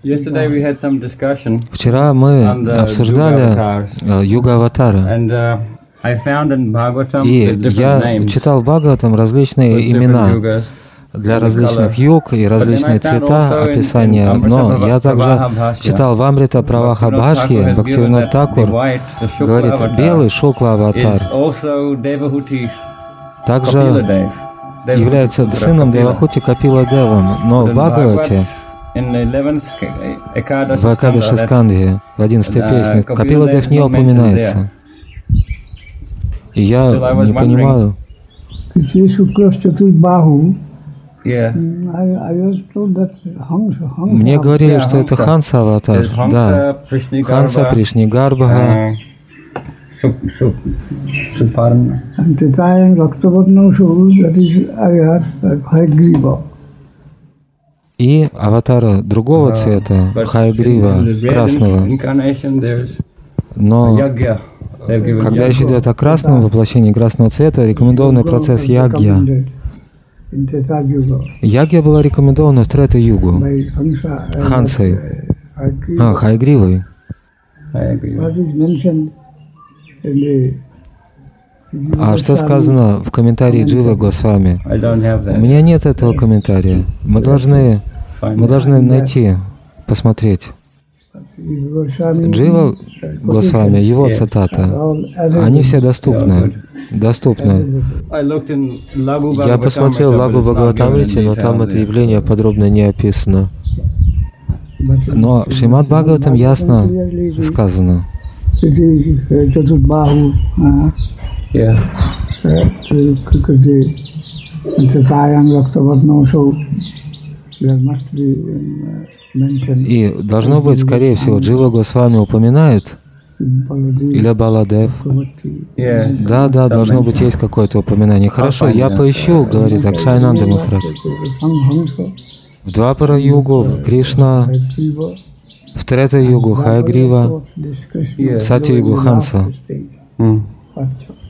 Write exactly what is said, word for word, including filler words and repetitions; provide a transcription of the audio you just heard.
Yesterday we had some discussion Вчера мы on the обсуждали Yuga э, юга-аватары. and uh, I found in Bhagavatam И the different я names читал в Бхагаватам for различные different имена yugas для and the различных color. юг и But then I различные found цвета also in- in описания. Но Amrita я также Pravaha Bhashya, читал в Амрита Праваха Bhaktivinoda Thakur Бхашьи, has given Бхактивинод that the Такур white, the Shukla говорит, avatar, белый шукла-аватар is also Devahuti Kapila также Dev. Devahuti является Putra сыном Kapila. Девахути Капила Девом. Но But в in Бхагавате, Bhagavad, in the eleventh Ekadashi в Акадаши Skanda, that Скандхе, в одиннадцатой uh, песне, Kapila Капила Dev Дев is не not mentioned упоминается. there. И Still, I я was не wondering- понимаю. Sri Shukra Chaturbahu. Yeah. I, I was told that Hansa. Hansa Мне говорили, Yeah, что это Хамса. Ханса-аватар. There's Да. Hamsa, Prishnigarba, Ханса, Пришнигарбха, uh, Sup, Sup, Suparna. and the time Raktavatna shows that is Ayar Hayagriva. и аватара другого цвета, But in Хайгрива, the red красного. incarnation, there's Но Yagya. They've given когда речь Yagya. идет о красном воплощении красного цвета, рекомендованный процесс ягья. In Treta Yuga Ягья была рекомендована в Трета-югу by Hansa. Хансой, а, Hayagriva. Хайгривой. Hayagriva. What is mentioned in the А что сказано в комментарии Дживы Госвами? I don't have У that. меня нет этого комментария. Мы должны, Find мы that. должны найти, посмотреть. Джива Госвами, его цитата, они все доступны, доступны. I looked in Laghu Я Bhagavatamrita, посмотрел but Лагу it's not given in Бхагаватамрите, но detail там это there. явление подробно не описано. Но в Шримад Бхагаватам ясно сказано. Chaturbahu. Yeah. Tayam Raktavatna, so there must be um, mentioned. И должно быть, скорее всего, Джива Госвами упоминает, или Баладев. Yeah. Да, да, должно быть, есть какое-то упоминание. Хорошо, я поищу, говорит Акшайнанда Махарадж. В Двапара-югу Кришна, в Трета-югу Хайгрива, в Сатья-югу Ханса. Hmm. Acha.